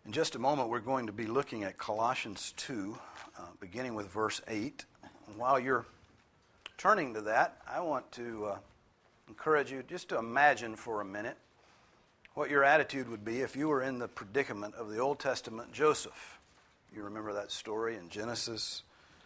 In just a moment, we're going to be looking at Colossians 2, beginning with verse 8. And while you're turning to that, I want to encourage you just to imagine for a minute what your attitude would be if you were in the predicament of the Old Testament Joseph. You remember that story in Genesis?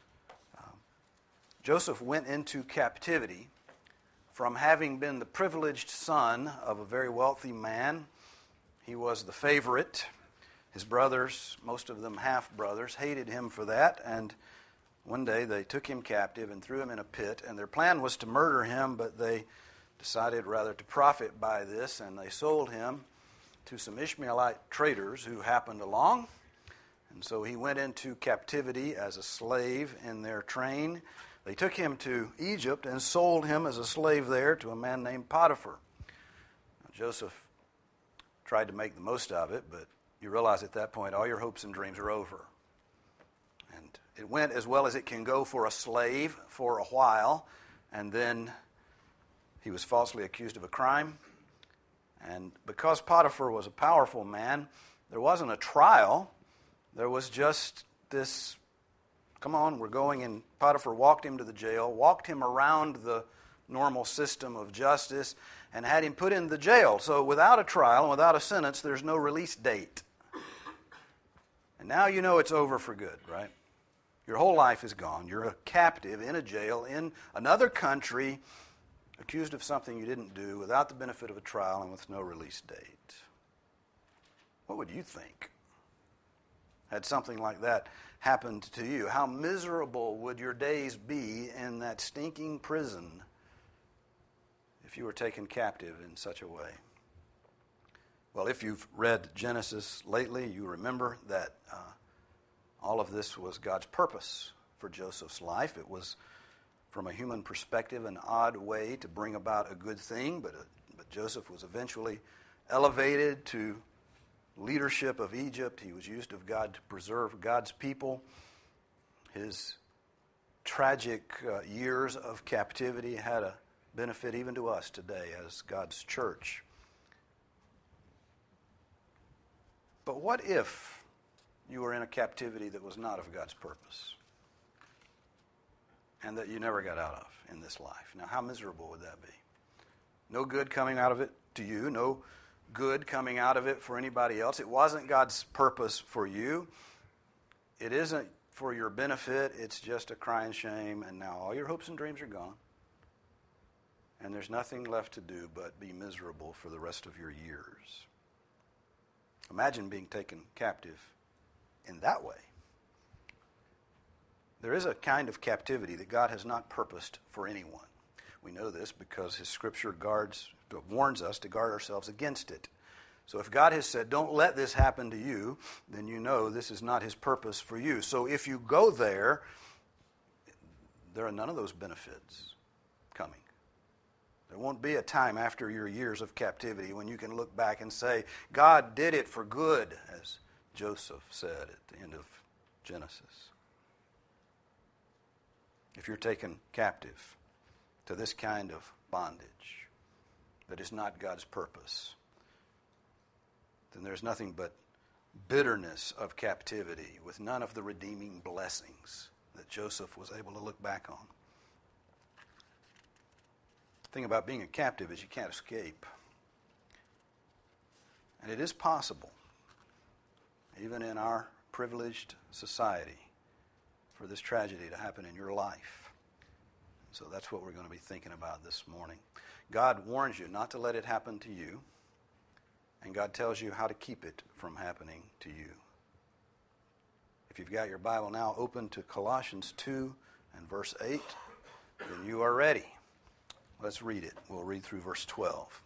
Joseph went into captivity from having been the privileged son of a very wealthy man. He was the favorite. His brothers, most of them half-brothers, hated him for that, and one day they took him captive and threw him in a pit, and their plan was to murder him, but they decided rather to profit by this, and they sold him to some Ishmaelite traders who happened along, and so he went into captivity as a slave in their train. They took him to Egypt and sold him as a slave there to a man named Potiphar. Now, Joseph tried to make the most of it, but you realize at that point all your hopes and dreams are over. And it went as well as it can go for a slave for a while, and then he was falsely accused of a crime. And because Potiphar was a powerful man, there wasn't a trial. There was just this, come on, we're going, and Potiphar walked him to the jail, walked him around the normal system of justice, and had him put in the jail. So without a trial and without a sentence, there's no release date. And now you know it's over for good, right? Your whole life is gone. You're a captive in a jail in another country, accused of something you didn't do, without the benefit of a trial and with no release date. What would you think had something like that happened to you? How miserable would your days be in that stinking prison if you were taken captive in such a way? Well, if you've read Genesis lately, you remember that all of this was God's purpose for Joseph's life. It was, from a human perspective, an odd way to bring about a good thing, but Joseph was eventually elevated to leadership of Egypt. He was used of God to preserve God's people. His tragic years of captivity had a benefit even to us today as God's church. But what if you were in a captivity that was not of God's purpose and that you never got out of in this life? Now, how miserable would that be? No good coming out of it to you, no good coming out of it for anybody else. It wasn't God's purpose for you. It isn't for your benefit. It's just a crying shame, and now all your hopes and dreams are gone. And there's nothing left to do but be miserable for the rest of your years. Imagine being taken captive in that way. There is a kind of captivity that God has not purposed for anyone. We know this because His Scripture warns us to guard ourselves against it. So if God has said, don't let this happen to you, then you know this is not His purpose for you. So if you go there, there are none of those benefits coming. There won't be a time after your years of captivity when you can look back and say, God did it for good, as Joseph said at the end of Genesis. If you're taken captive to this kind of bondage that is not God's purpose, then there's nothing but bitterness of captivity with none of the redeeming blessings that Joseph was able to look back on. The thing about being a captive is you can't escape. And it is possible, even in our privileged society, for this tragedy to happen in your life. So that's what we're going to be thinking about this morning. God warns you not to let it happen to you, and God tells you how to keep it from happening to you. If you've got your Bible now open to Colossians 2 and verse 8, then you are ready. Let's read it. We'll read through verse 12.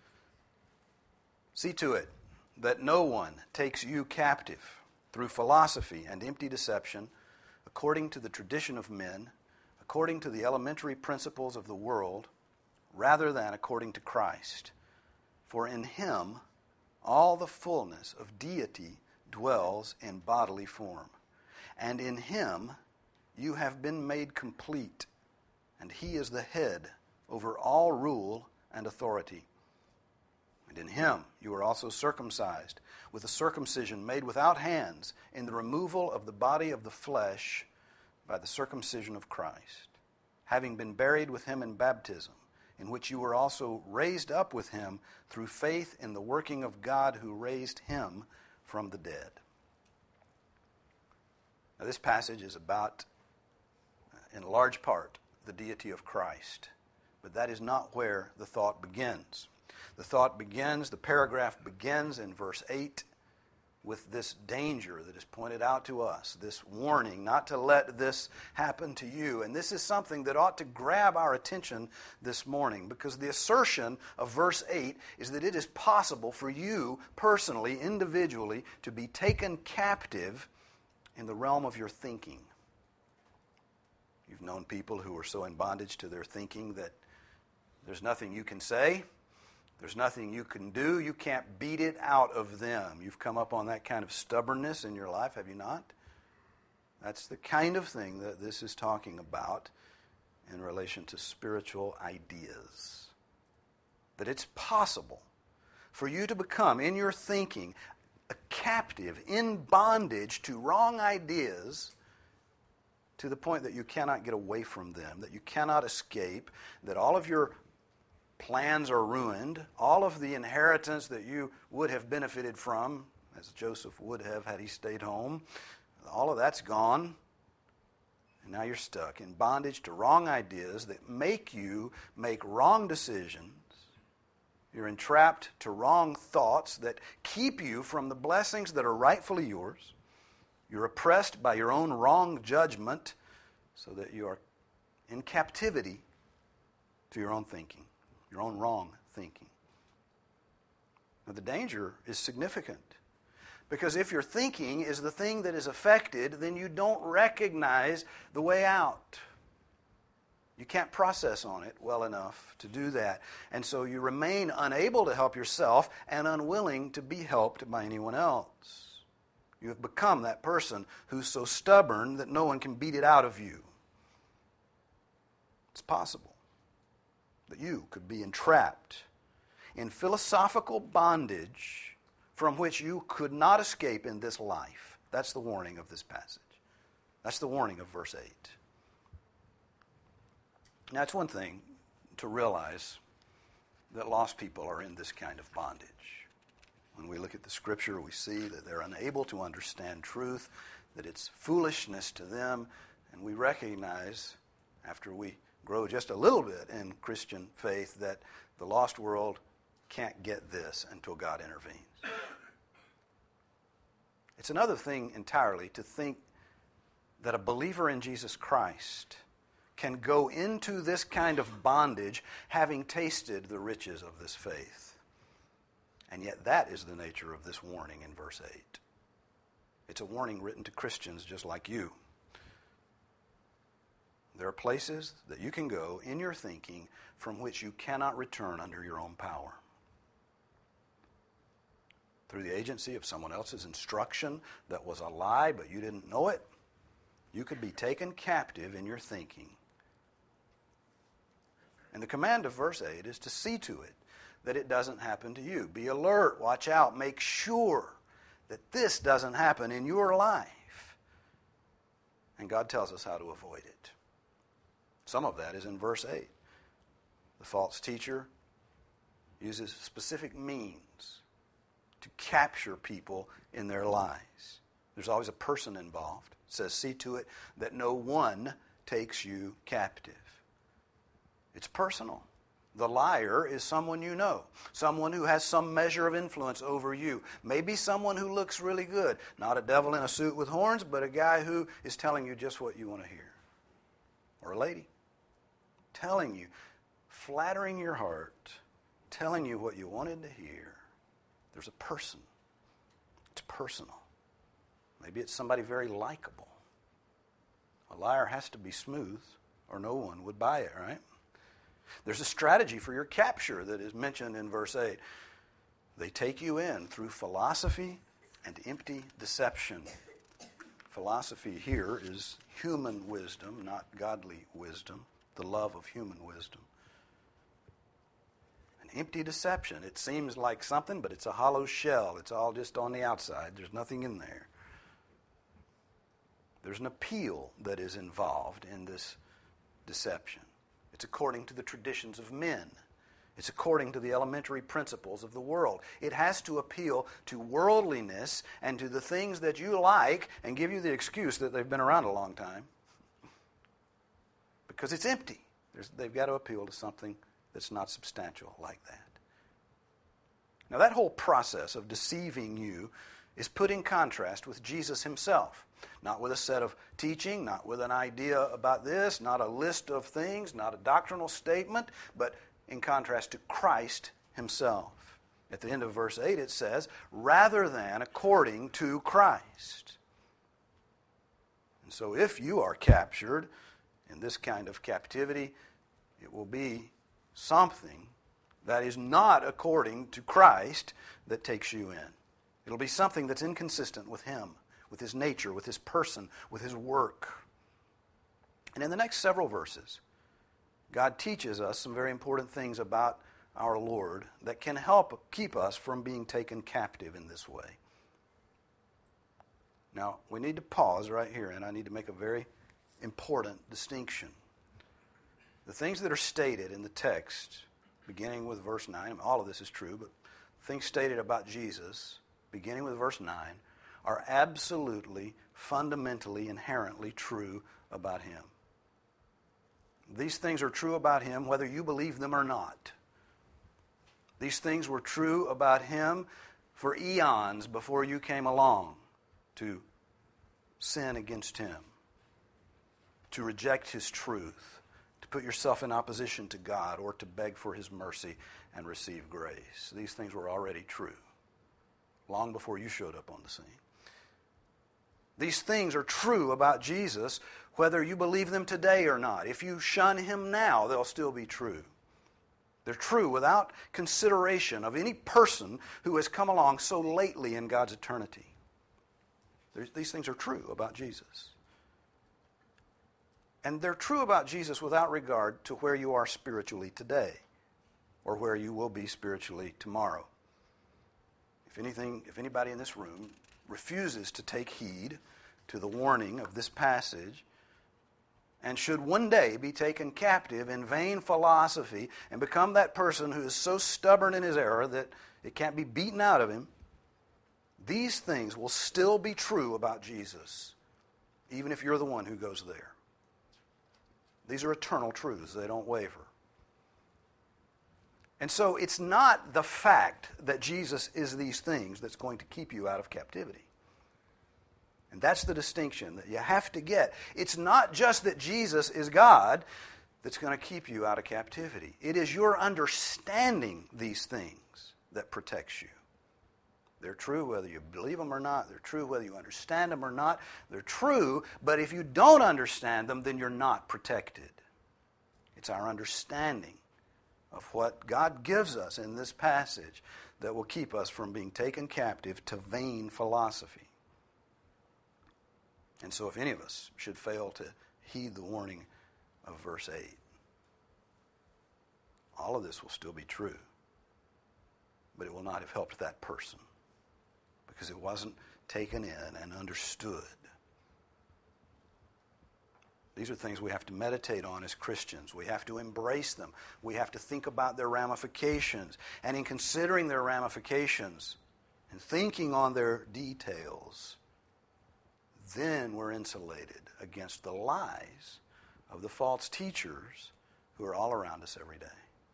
See to it that no one takes you captive through philosophy and empty deception, according to the tradition of men, according to the elementary principles of the world, rather than according to Christ. For in Him all the fullness of deity dwells in bodily form. And in Him you have been made complete, and He is the head over all rule and authority. And in him you were also circumcised, with a circumcision made without hands, in the removal of the body of the flesh by the circumcision of Christ, having been buried with him in baptism, in which you were also raised up with him through faith in the working of God who raised him from the dead. Now, this passage is about, in large part, the deity of Christ. But that is not where the thought begins. The paragraph begins in verse 8 with this danger that is pointed out to us, this warning not to let this happen to you. And this is something that ought to grab our attention this morning, because the assertion of verse 8 is that it is possible for you personally, individually, to be taken captive in the realm of your thinking. You've known people who are so in bondage to their thinking that there's nothing you can say, there's nothing you can do, you can't beat it out of them. You've come up on that kind of stubbornness in your life, have you not? That's the kind of thing that this is talking about in relation to spiritual ideas. That it's possible for you to become, in your thinking, a captive, in bondage to wrong ideas, to the point that you cannot get away from them, that you cannot escape, that all of your plans are ruined, all of the inheritance that you would have benefited from, as Joseph would have had he stayed home, all of that's gone, and now you're stuck in bondage to wrong ideas that make you make wrong decisions. You're entrapped to wrong thoughts that keep you from the blessings that are rightfully yours. You're oppressed by your own wrong judgment, so that you are in captivity to your own thinking, your own wrong thinking. Now, the danger is significant, because if your thinking is the thing that is affected, then you don't recognize the way out. You can't process on it well enough to do that. And so you remain unable to help yourself and unwilling to be helped by anyone else. You have become that person who's so stubborn that no one can beat it out of you. It's possible that you could be entrapped in philosophical bondage from which you could not escape in this life. That's the warning of this passage. That's the warning of verse 8. Now, it's one thing to realize that lost people are in this kind of bondage. When we look at the Scripture, we see that they're unable to understand truth, that it's foolishness to them, and we recognize, after we grow just a little bit in Christian faith, that the lost world can't get this until God intervenes. It's another thing entirely to think that a believer in Jesus Christ can go into this kind of bondage having tasted the riches of this faith. And yet that is the nature of this warning in verse 8. It's a warning written to Christians just like you. There are places that you can go in your thinking from which you cannot return under your own power. Through the agency of someone else's instruction that was a lie, but you didn't know it, you could be taken captive in your thinking. And the command of verse 8 is to see to it that it doesn't happen to you. Be alert, watch out, make sure that this doesn't happen in your life. And God tells us how to avoid it. Some of that is in verse 8. The false teacher uses specific means to capture people in their lies. There's always a person involved. It says, see to it that no one takes you captive. It's personal. The liar is someone you know, someone who has some measure of influence over you. Maybe someone who looks really good. Not a devil in a suit with horns, but a guy who is telling you just what you want to hear. Or a lady telling you, flattering your heart, telling you what you wanted to hear. There's a person. It's personal. Maybe it's somebody very likable. A liar has to be smooth, or no one would buy it, right? There's a strategy for your capture that is mentioned in verse 8. They take you in through philosophy and empty deception. Philosophy here is human wisdom, not godly wisdom, the love of human wisdom. And empty deception. It seems like something, but it's a hollow shell. It's all just on the outside. There's nothing in there. There's an appeal that is involved in this deception. It's according to the traditions of men. It's according to the elementary principles of the world. It has to appeal to worldliness and to the things that you like and give you the excuse that they've been around a long time. Because it's empty. They've got to appeal to something that's not substantial like that. Now that whole process of deceiving you is put in contrast with Jesus himself. Not with a set of teaching, not with an idea about this, not a list of things, not a doctrinal statement, but in contrast to Christ himself. At the end of verse 8 it says, rather than according to Christ. And so if you are captured in this kind of captivity, it will be something that is not according to Christ that takes you in. It'll be something that's inconsistent with him, with his nature, with his person, with his work. And in the next several verses, God teaches us some very important things about our Lord that can help keep us from being taken captive in this way. Now, we need to pause right here, and I need to make a very important distinction. The things that are stated in the text, beginning with verse 9, all of this is true, but things stated about Jesus, beginning with verse 9, are absolutely, fundamentally, inherently true about him. These things are true about him whether you believe them or not. These things were true about him for eons before you came along to sin against him, to reject his truth, to put yourself in opposition to God, or to beg for his mercy and receive grace. These things were already true long before you showed up on the scene. These things are true about Jesus whether you believe them today or not. If you shun him now, they'll still be true. They're true without consideration of any person who has come along so lately in God's eternity. These things are true about Jesus. And they're true about Jesus without regard to where you are spiritually today or where you will be spiritually tomorrow. If anybody in this room refuses to take heed to the warning of this passage and should one day be taken captive in vain philosophy and become that person who is so stubborn in his error that it can't be beaten out of him, these things will still be true about Jesus, even if you're the one who goes there. These are eternal truths. They don't waver. And so it's not the fact that Jesus is these things that's going to keep you out of captivity. And that's the distinction that you have to get. It's not just that Jesus is God that's going to keep you out of captivity. It is your understanding these things that protects you. They're true whether you believe them or not. They're true whether you understand them or not. They're true, but if you don't understand them, then you're not protected. It's our understanding of what God gives us in this passage that will keep us from being taken captive to vain philosophy. And so if any of us should fail to heed the warning of verse 8, all of this will still be true, but it will not have helped that person because it wasn't taken in and understood. These are things we have to meditate on as Christians. We have to embrace them. We have to think about their ramifications. And in considering their ramifications and thinking on their details, then we're insulated against the lies of the false teachers who are all around us every day.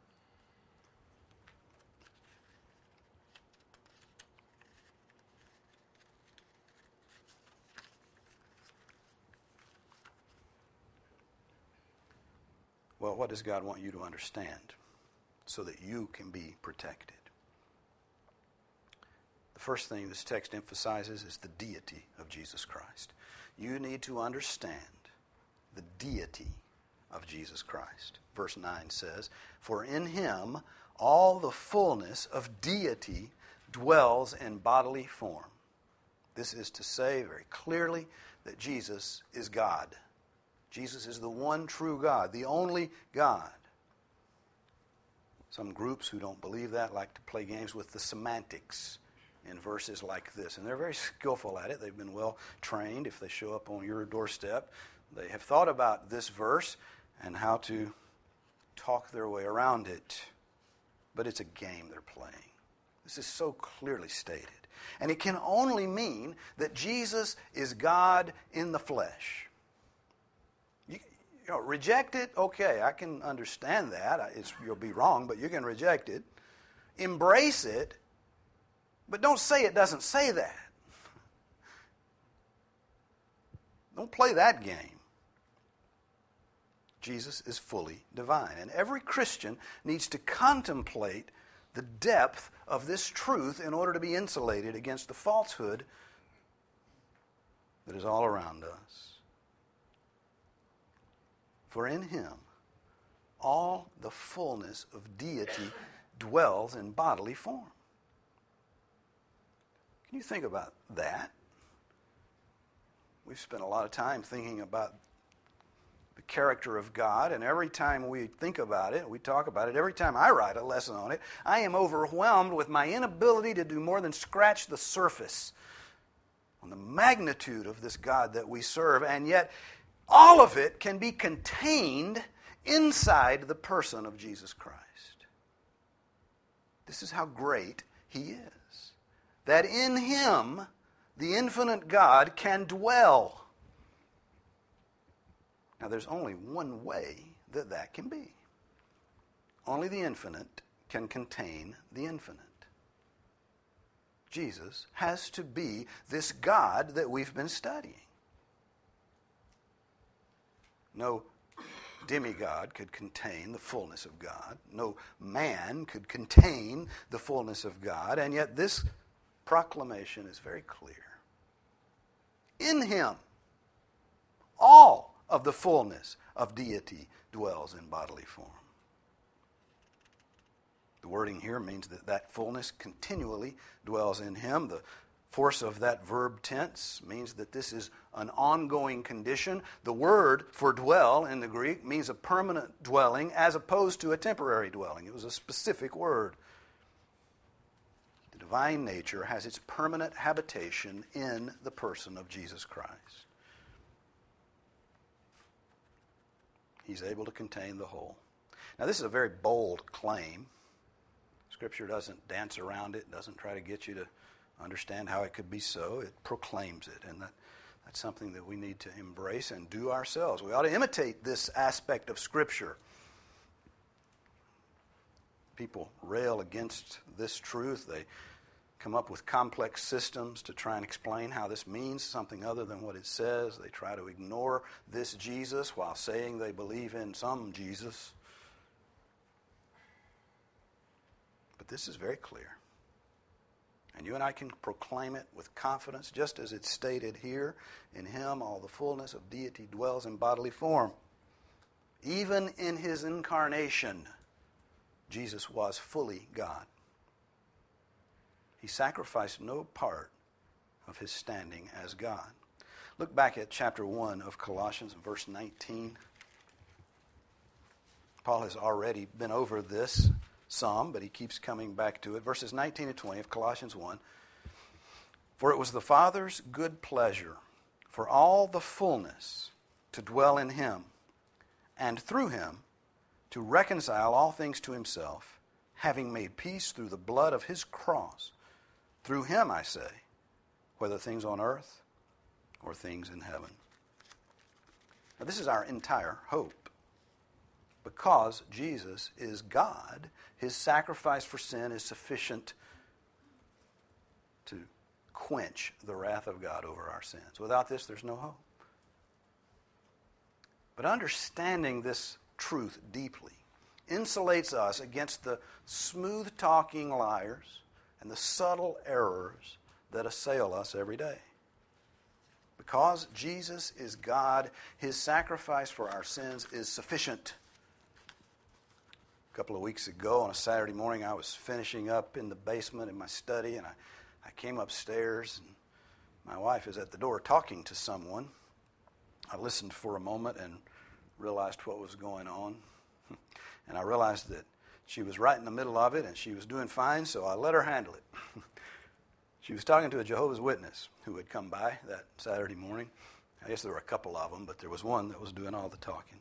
Well, what does God want you to understand so that you can be protected? The first thing this text emphasizes is the deity of Jesus Christ. You need to understand the deity of Jesus Christ. Verse 9 says, "For in him all the fullness of deity dwells in bodily form." This is to say very clearly that Jesus is God. Jesus is the one true God, the only God. Some groups who don't believe that like to play games with the semantics in verses like this. And they're very skillful at it. They've been well trained. If they show up on your doorstep, they have thought about this verse and how to talk their way around it. But it's a game they're playing. This is so clearly stated. And it can only mean that Jesus is God in the flesh. You know, reject it, okay, I can understand that. You'll be wrong, but you can reject it. Embrace it, but don't say it doesn't say that. Don't play that game. Jesus is fully divine. And every Christian needs to contemplate the depth of this truth in order to be insulated against the falsehood that is all around us. For in him all the fullness of deity dwells in bodily form. Can you think about that? We've spent a lot of time thinking about the character of God, and every time we think about it, we talk about it, every time I write a lesson on it, I am overwhelmed with my inability to do more than scratch the surface on the magnitude of this God that we serve, and yet all of it can be contained inside the person of Jesus Christ. This is how great he is. That in him, the infinite God can dwell. Now, there's only one way that that can be. Only the infinite can contain the infinite. Jesus has to be this God that we've been studying. No demigod could contain the fullness of God. No man could contain the fullness of God. And yet this proclamation is very clear. In him, all of the fullness of deity dwells in bodily form. The wording here means that that fullness continually dwells in him. The force of that verb tense means that this is an ongoing condition. The word for dwell in the Greek means a permanent dwelling as opposed to a temporary dwelling. It was a specific word. The divine nature has its permanent habitation in the person of Jesus Christ. He's able to contain the whole. Now, this is a very bold claim. Scripture doesn't dance around it, doesn't try to get you to understand how it could be so. It proclaims it, and that's something that we need to embrace and do ourselves. We ought to imitate this aspect of Scripture. People rail against this truth. They come up with complex systems to try and explain how this means something other than what it says. They try to ignore this Jesus while saying they believe in some Jesus. But this is very clear. And you and I can proclaim it with confidence, just as it's stated here. In him all the fullness of deity dwells in bodily form. Even in his incarnation, Jesus was fully God. He sacrificed no part of his standing as God. Look back at chapter 1 of Colossians, verse 19. Paul has already been over this some, but he keeps coming back to it. Verses 19 and 20 of Colossians 1. For it was the Father's good pleasure for all the fullness to dwell in him, and through him to reconcile all things to himself, having made peace through the blood of his cross. Through him, I say, whether things on earth or things in heaven. Now, this is our entire hope. Because Jesus is God, his sacrifice for sin is sufficient to quench the wrath of God over our sins. Without this, there's no hope. But understanding this truth deeply insulates us against the smooth-talking liars and the subtle errors that assail us every day. Because Jesus is God, his sacrifice for our sins is sufficient. A couple of weeks ago on a Saturday morning, I was finishing up in the basement in my study, and I came upstairs, and my wife is at the door talking to someone. I listened for a moment and realized what was going on. And I realized that She was right in the middle of it, and she was doing fine, so I let her handle it. She was talking to a Jehovah's Witness who had come by that Saturday morning. I guess there were a couple of them, but there was one that was doing all the talking.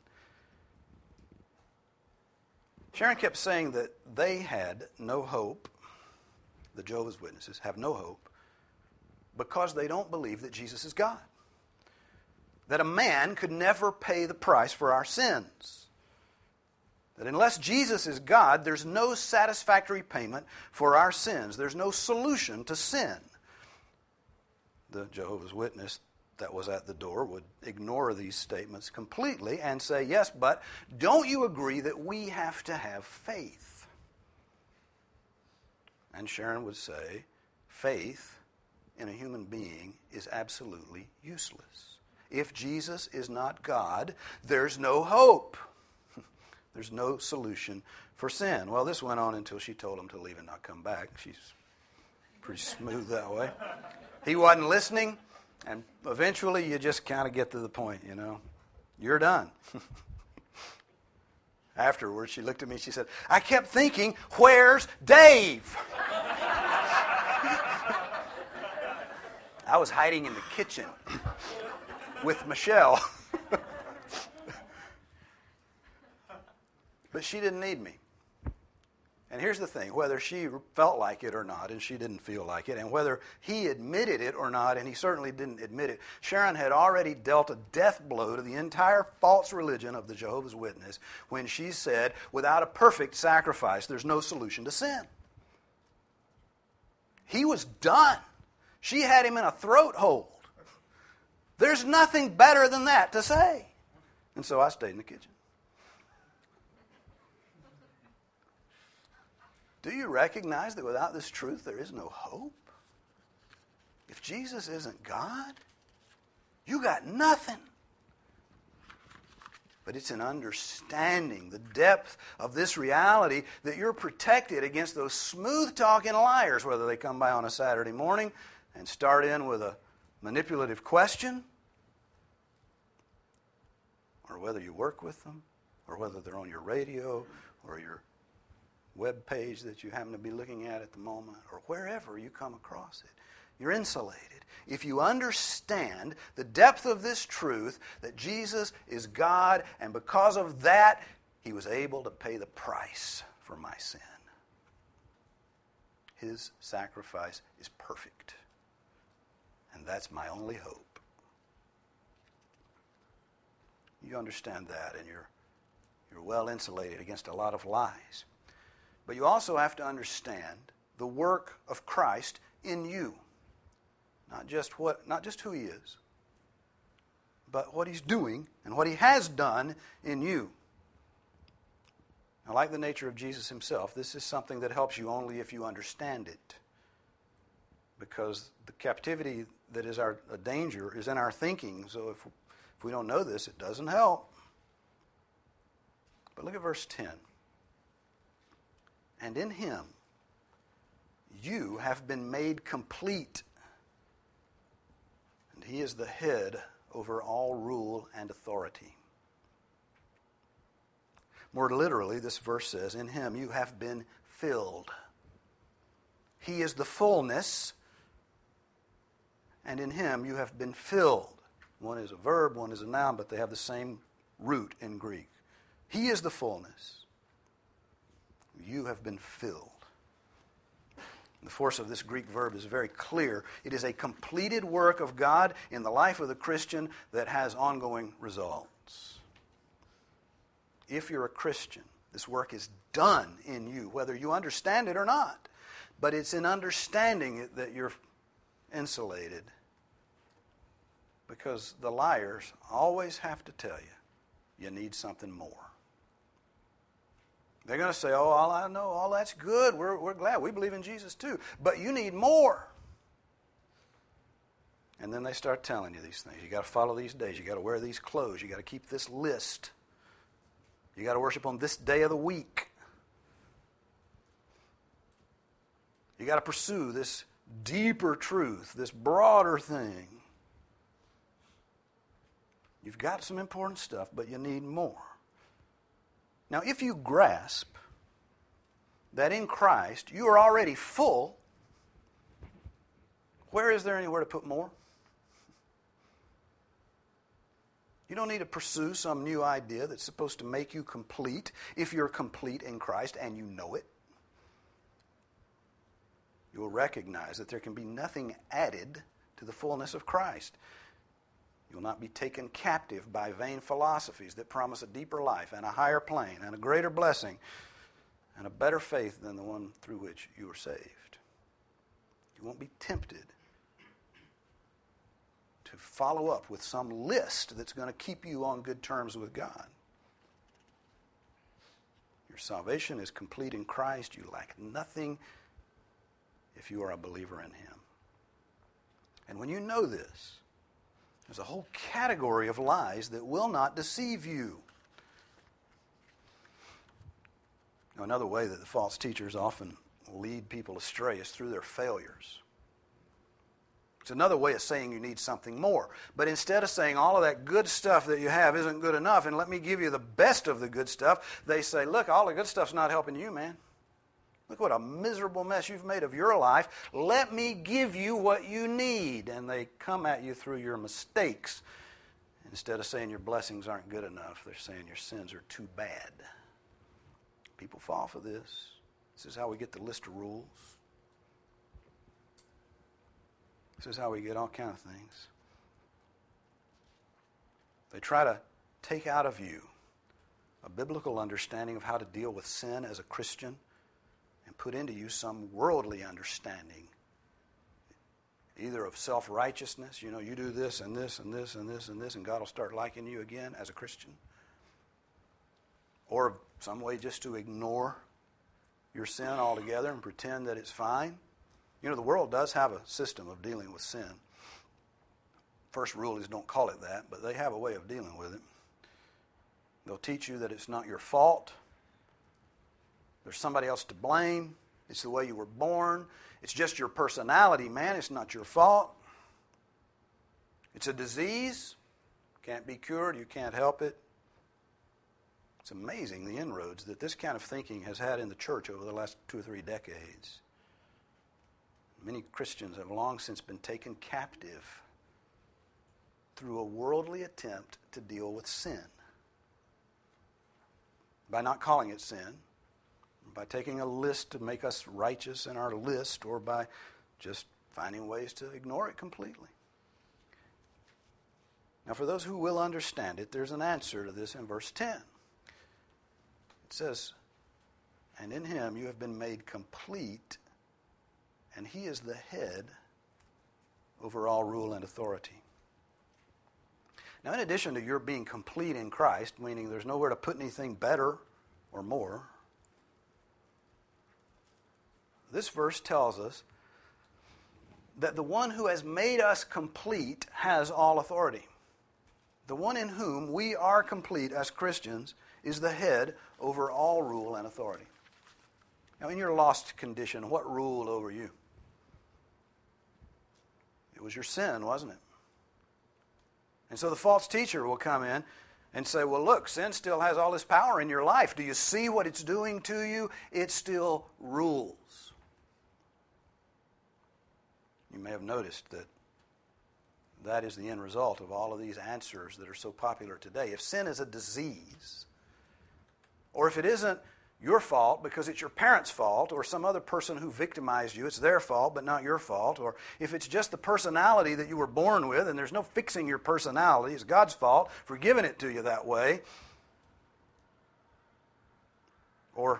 Sharon kept saying that they had no hope, the Jehovah's Witnesses have no hope, because they don't believe that Jesus is God. That a man could never pay the price for our sins. That unless Jesus is God, there's no satisfactory payment for our sins. There's no solution to sin. The Jehovah's Witness that was at the door would ignore these statements completely and say, yes, but don't you agree that we have to have faith? And Sharon would say, faith in a human being is absolutely useless. If Jesus is not God, there's no hope. There's no solution for sin. Well, this went on until she told him to leave and not come back. She's pretty smooth that way. He wasn't listening, and eventually you just kind of get to the point, you know. You're done. Afterwards, she looked at me, she said, I kept thinking, where's Dave? I was hiding in the kitchen with Michelle. But she didn't need me. And here's the thing, whether she felt like it or not, and she didn't feel like it, and whether he admitted it or not, and he certainly didn't admit it, Sharon had already dealt a death blow to the entire false religion of the Jehovah's Witness when she said, without a perfect sacrifice, there's no solution to sin. He was done. She had him in a throat hold. There's nothing better than that to say. And so I stayed in the kitchen. Do you recognize that without this truth there is no hope? If Jesus isn't God, you got nothing. But it's in understanding the depth of this reality that you're protected against those smooth-talking liars, whether they come by on a Saturday morning and start in with a manipulative question, or whether you work with them, or whether they're on your radio or your web page that you happen to be looking at the moment, or wherever you come across it. You're insulated. If you understand the depth of this truth, that Jesus is God, and because of that, He was able to pay the price for my sin. His sacrifice is perfect. And that's my only hope. You understand that, and you're well insulated against a lot of lies. But you also have to understand the work of Christ in you. Not just who He is, but what He's doing and what He has done in you. Now, like the nature of Jesus Himself, this is something that helps you only if you understand it. Because the captivity that is a danger is in our thinking. So if we don't know this, it doesn't help. But look at verse 10. And in Him you have been made complete. And He is the head over all rule and authority. More literally, this verse says, in Him you have been filled. He is the fullness, and in Him you have been filled. One is a verb, one is a noun, but they have the same root in Greek. He is the fullness. You have been filled. The force of this Greek verb is very clear. It is a completed work of God in the life of the Christian that has ongoing results. If you're a Christian, this work is done in you, whether you understand it or not. But it's in understanding it that you're insulated. Because the liars always have to tell you need something more. They're going to say, oh, all I know, all that's good. We're glad. We believe in Jesus too. But you need more. And then they start telling you these things. You got to follow these days. You got to wear these clothes. You got to keep this list. You got to worship on this day of the week. You got to pursue this deeper truth, this broader thing. You've got some important stuff, but you need more. Now, if you grasp that in Christ you are already full, where is there anywhere to put more? You don't need to pursue some new idea that's supposed to make you complete if you're complete in Christ and you know it. You will recognize that there can be nothing added to the fullness of Christ. You will not be taken captive by vain philosophies that promise a deeper life and a higher plane and a greater blessing and a better faith than the one through which you were saved. You won't be tempted to follow up with some list that's going to keep you on good terms with God. Your salvation is complete in Christ. You lack nothing if you are a believer in Him. And when you know this, there's a whole category of lies that will not deceive you. Now, another way that the false teachers often lead people astray is through their failures. It's another way of saying you need something more. But instead of saying all of that good stuff that you have isn't good enough and let me give you the best of the good stuff, they say, look, all the good stuff's not helping you, man. Look what a miserable mess you've made of your life. Let me give you what you need. And they come at you through your mistakes. Instead of saying your blessings aren't good enough, they're saying your sins are too bad. People fall for this. This is how we get the list of rules. This is how we get all kinds of things. They try to take out of you a biblical understanding of how to deal with sin as a Christian and put into you some worldly understanding, either of self-righteousness, you do this and this and this and this and this, and God will start liking you again as a Christian, or some way just to ignore your sin altogether and pretend that it's fine. The world does have a system of dealing with sin. First rule is don't call it that, but they have a way of dealing with it. They'll teach you that it's not your fault. There's somebody else to blame. It's the way you were born. It's just your personality, man. It's not your fault. It's a disease. Can't be cured. You can't help it. It's amazing the inroads that this kind of thinking has had in the church over the last 2 or 3 decades. Many Christians have long since been taken captive through a worldly attempt to deal with sin. By not calling it sin, by taking a list to make us righteous in our list, or by just finding ways to ignore it completely. Now, for those who will understand it, there's an answer to this in verse 10. It says, "And in Him you have been made complete, and He is the head over all rule and authority." Now, in addition to your being complete in Christ, meaning there's nowhere to put anything better or more, this verse tells us that the one who has made us complete has all authority. The one in whom we are complete as Christians is the head over all rule and authority. Now, in your lost condition, what ruled over you? It was your sin, wasn't it? And so the false teacher will come in and say, well, look, sin still has all this power in your life. Do you see what it's doing to you? It still rules. You may have noticed that that is the end result of all of these answers that are so popular today. If sin is a disease, or if it isn't your fault because it's your parents' fault, or some other person who victimized you, it's their fault but not your fault, or if it's just the personality that you were born with and there's no fixing your personality, it's God's fault for giving it to you that way, or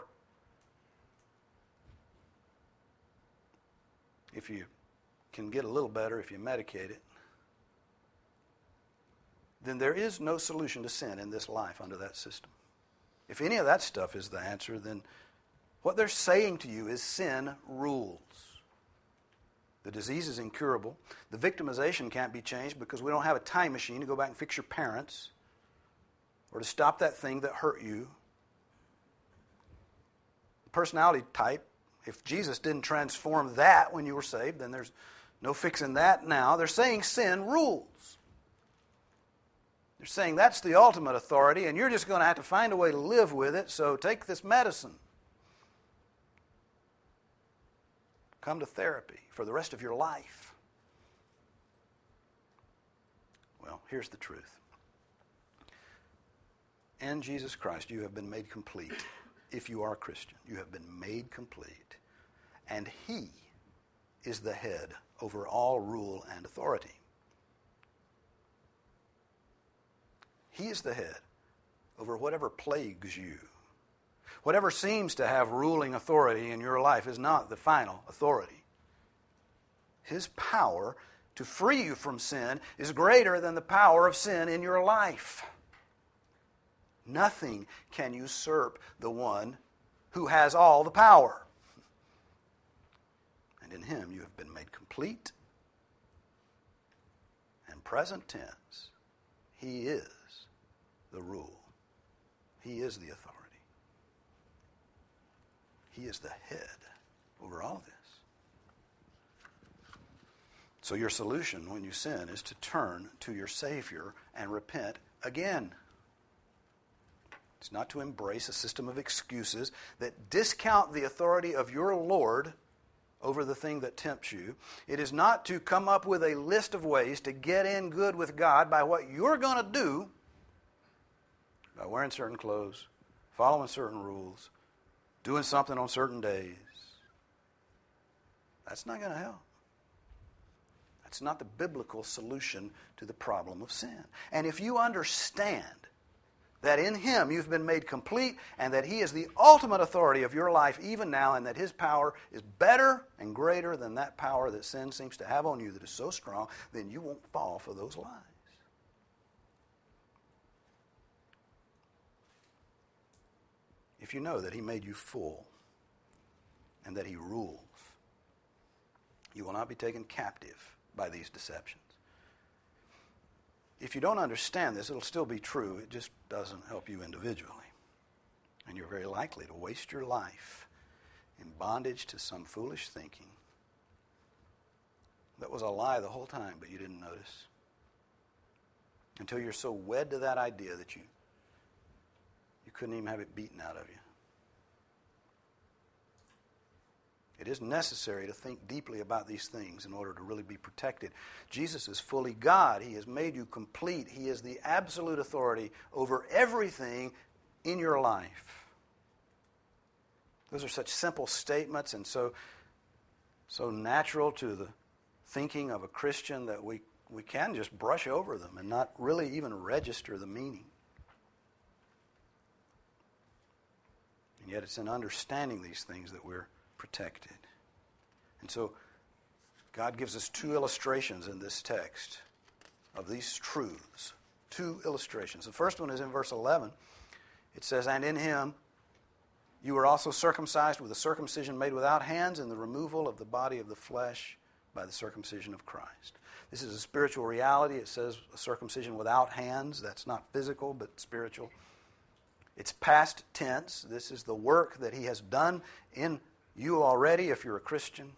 if you can get a little better if you medicate it, then there is no solution to sin in this life under that system. If any of that stuff is the answer, then what they're saying to you is sin rules. The disease is incurable. The victimization can't be changed because we don't have a time machine to go back and fix your parents or to stop that thing that hurt you. Personality type, if Jesus didn't transform that when you were saved, then there's no fixing that now. They're saying sin rules. They're saying that's the ultimate authority, and you're just going to have to find a way to live with it, so take this medicine. come to therapy for the rest of your life. Well, here's the truth. In Jesus Christ, you have been made complete. If you are a Christian, you have been made complete. And He is the head over all rule and authority. He is the head over whatever plagues you. Whatever seems to have ruling authority in your life is not the final authority. His power to free you from sin is greater than the power of sin in your life. Nothing can usurp the one who has all the power. And in Him you have been made complete. And present tense, He is the rule. He is the authority. He is the head over all this. So your solution when you sin is to turn to your Savior and repent again. It's not to embrace a system of excuses that discount the authority of your Lord over the thing that tempts you. It is not to come up with a list of ways to get in good with God by what you're going to do, by wearing certain clothes, following certain rules, doing something on certain days. That's not going to help. That's not the biblical solution to the problem of sin. And if you understand that in Him you've been made complete and that He is the ultimate authority of your life even now and that His power is better and greater than that power that sin seems to have on you that is so strong, then you won't fall for those lies. If you know that He made you full and that He rules, you will not be taken captive by these deceptions. If you don't understand this, it'll still be true. It just doesn't help you individually. And you're very likely to waste your life in bondage to some foolish thinking that was a lie the whole time, but you didn't notice. Until you're so wed to that idea that you couldn't even have it beaten out of you. It is necessary to think deeply about these things in order to really be protected. Jesus is fully God. He has made you complete. He is the absolute authority over everything in your life. Those are such simple statements and so natural to the thinking of a Christian that we can just brush over them and not really even register the meaning. And yet it's in understanding these things that we're protected. And so God gives us two illustrations in this text of these truths. Two illustrations. The first one is in verse 11. It says, "And in Him you were also circumcised with a circumcision made without hands in the removal of the body of the flesh by the circumcision of Christ." This is a spiritual reality. It says a circumcision without hands. That's not physical, but spiritual. It's past tense. This is the work that He has done in you already if you're a Christian.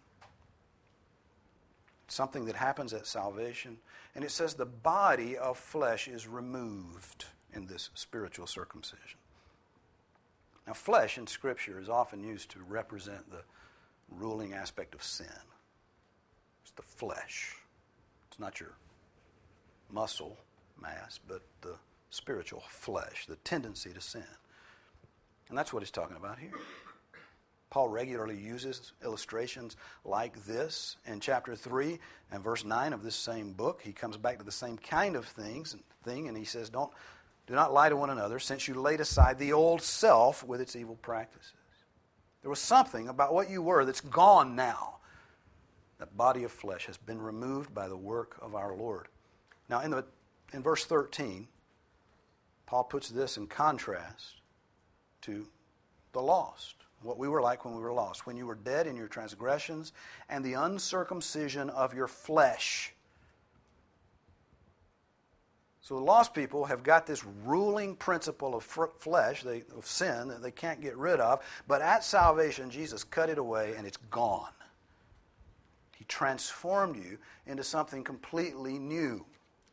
It's something that happens at salvation. And it says the body of flesh is removed in this spiritual circumcision. Now, flesh in Scripture is often used to represent the ruling aspect of sin. It's the flesh. It's not your muscle mass, but the spiritual flesh, the tendency to sin. And that's what he's talking about here. Paul regularly uses illustrations like this in chapter 3 and verse 9 of this same book. He comes back to the same kind of thing, and he says, do not lie to one another, since you laid aside the old self with its evil practices. There was something about what you were that's gone now. That body of flesh has been removed by the work of our Lord. Now, in verse 13, Paul puts this in contrast to the lost. What we were like when we were lost. When you were dead in your transgressions and the uncircumcision of your flesh. So the lost people have got this ruling principle of flesh, of sin, that they can't get rid of. But at salvation, Jesus cut it away and it's gone. He transformed you into something completely new.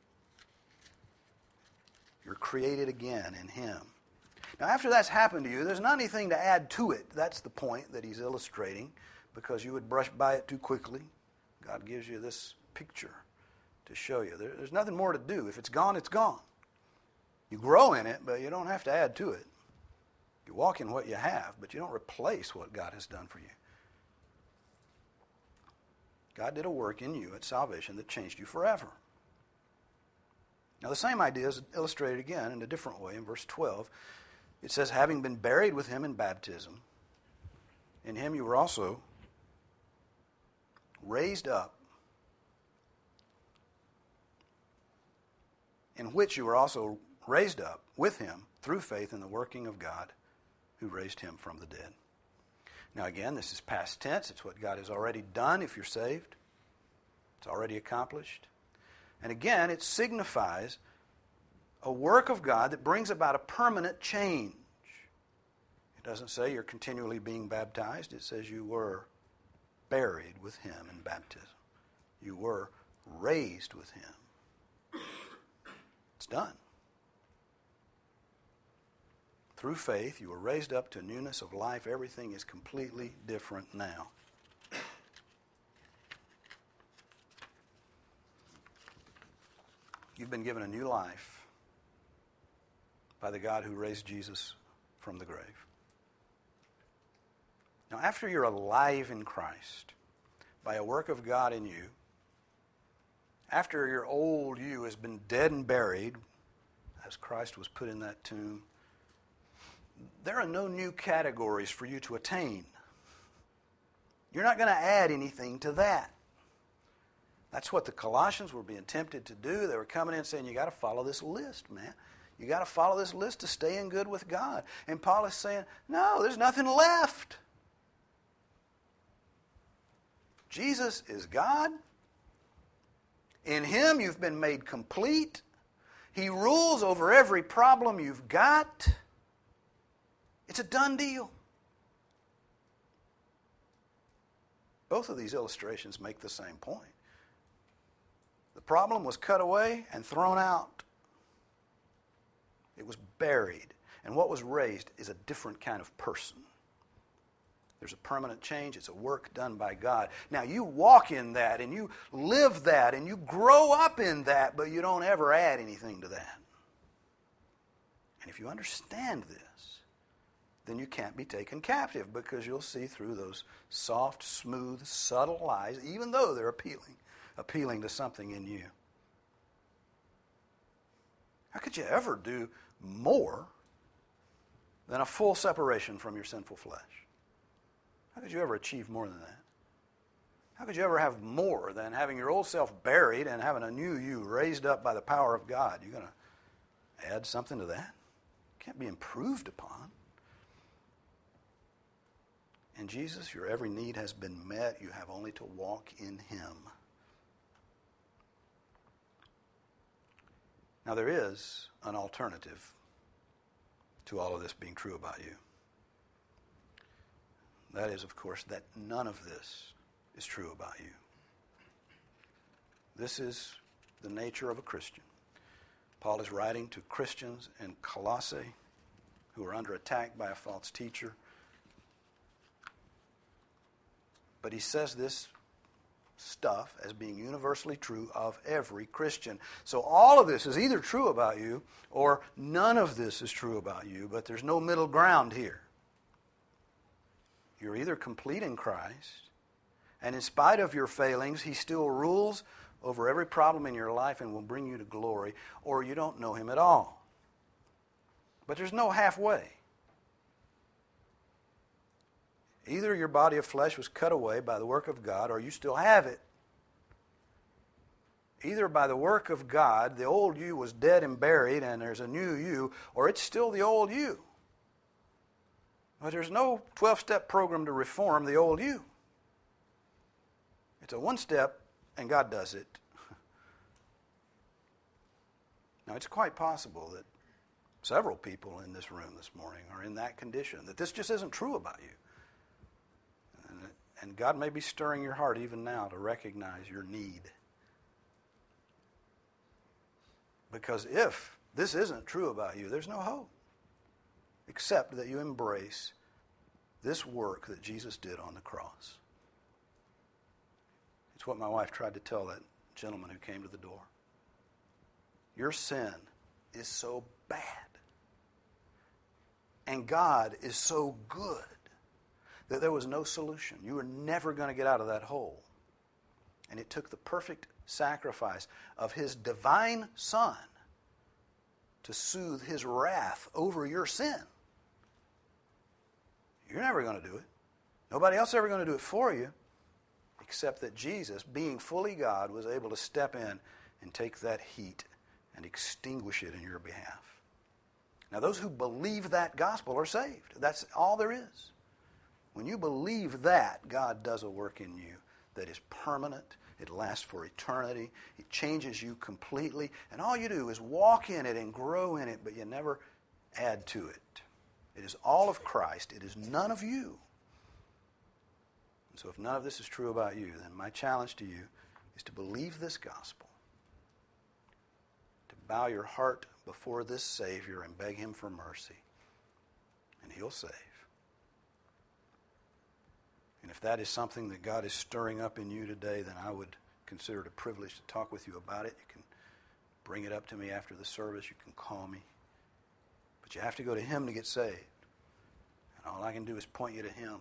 You're created again in Him. Now, after that's happened to you, there's not anything to add to it. That's the point that he's illustrating because you would brush by it too quickly. God gives you this picture to show you. There's nothing more to do. If it's gone, it's gone. You grow in it, but you don't have to add to it. You walk in what you have, but you don't replace what God has done for you. God did a work in you at salvation that changed you forever. Now the same idea is illustrated again in a different way in verse 12. It says, having been buried with him in baptism, in him you were also raised up, in which you were also raised up with him through faith in the working of God who raised him from the dead. Now again, this is past tense. It's what God has already done if you're saved. It's already accomplished. And again, it signifies a work of God that brings about a permanent change. It doesn't say you're continually being baptized. It says you were buried with him in baptism. You were raised with him. It's done. Through faith, you were raised up to newness of life. Everything is completely different now. You've been given a new life by the God who raised Jesus from the grave. Now, after you're alive in Christ, by a work of God in you, after your old you has been dead and buried, as Christ was put in that tomb, there are no new categories for you to attain. You're not going to add anything to that. That's what the Colossians were being tempted to do. They were coming in saying, you got to follow this list, man. You got to follow this list to stay in good with God. And Paul is saying, no, there's nothing left. Jesus is God. In him you've been made complete. He rules over every problem you've got. It's a done deal. Both of these illustrations make the same point. The problem was cut away and thrown out. It was buried. And what was raised is a different kind of person. There's a permanent change. It's a work done by God. Now, you walk in that, and you live that, and you grow up in that, but you don't ever add anything to that. And if you understand this, then you can't be taken captive, because you'll see through those soft, smooth, subtle lies, even though they're appealing to something in you. How could you ever do more than a full separation from your sinful flesh? How could you ever achieve more than that? How could you ever have more than having your old self buried and having a new you raised up by the power of God? You're going to add something to that? It can't be improved upon. In Jesus, your every need has been met. You have only to walk in him. Now, there is an alternative to all of this being true about you. That is, of course, that none of this is true about you. This is the nature of a Christian. Paul is writing to Christians in Colossae who are under attack by a false teacher. But he says this stuff as being universally true of every Christian. So all of this is either true about you or none of this is true about you, but there's no middle ground here. You're either complete in Christ, and in spite of your failings, he still rules over every problem in your life and will bring you to glory, or you don't know him at all. But there's no halfway. Either your body of flesh was cut away by the work of God, or you still have it. Either by the work of God, the old you was dead and buried, and there's a new you, or it's still the old you. But there's no 12-step program to reform the old you. It's a one-step, and God does it. Now, it's quite possible that several people in this room this morning are in that condition, that this just isn't true about you. And God may be stirring your heart even now to recognize your need. Because if this isn't true about you, there's no hope, except that you embrace this work that Jesus did on the cross. It's what my wife tried to tell that gentleman who came to the door. Your sin is so bad, and God is so good that there was no solution. You were never going to get out of that hole. And it took the perfect sacrifice of His divine Son to soothe His wrath over your sin. You're never going to do it. Nobody else is ever going to do it for you, except that Jesus, being fully God, was able to step in and take that heat and extinguish it in your behalf. Now, those who believe that gospel are saved. That's all there is. When you believe that, God does a work in you that is permanent. It lasts for eternity. It changes you completely. And all you do is walk in it and grow in it, but you never add to it. It is all of Christ. It is none of you. And so if none of this is true about you, then my challenge to you is to believe this gospel, to bow your heart before this Savior and beg Him for mercy, and He'll save. And if that is something that God is stirring up in you today, then I would consider it a privilege to talk with you about it. You can bring it up to me after the service. You can call me. But you have to go to Him to get saved. And all I can do is point you to Him.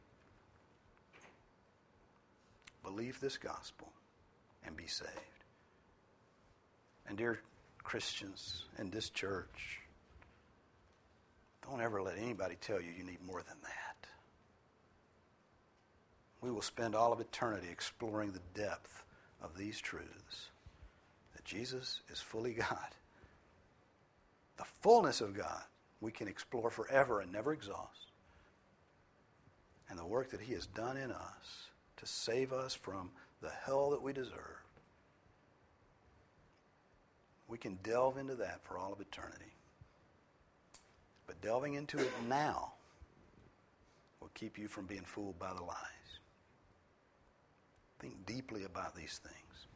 Believe this gospel and be saved. And dear Christians in this church, don't ever let anybody tell you you need more than that. We will spend all of eternity exploring the depth of these truths. That Jesus is fully God. The fullness of God we can explore forever and never exhaust. And the work that He has done in us to save us from the hell that we deserve. We can delve into that for all of eternity. But delving into it now will keep you from being fooled by the lies. Think deeply about these things.